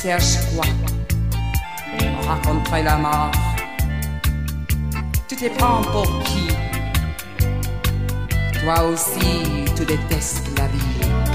cherches quoi? On raconterait la mort. Tu te prends pour qui? Toi aussi, tu détestes la vie.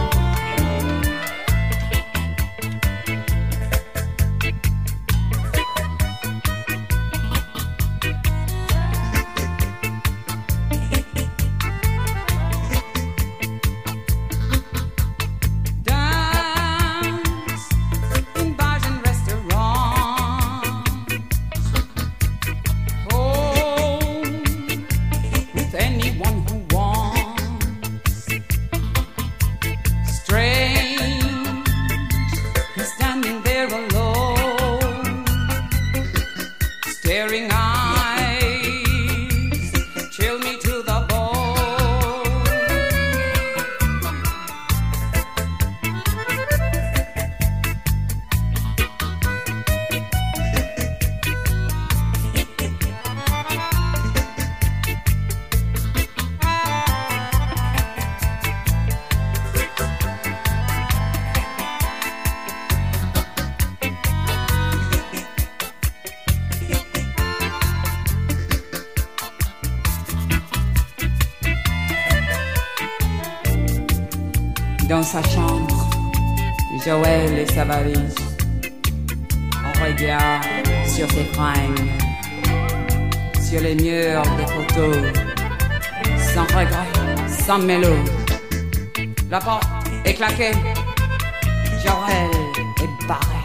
Dans sa chambre, Joël et sa valise. On regarde sur ses fringues, sur les murs des photos, sans regret, sans mélo. La porte est claquée, Joël est barré.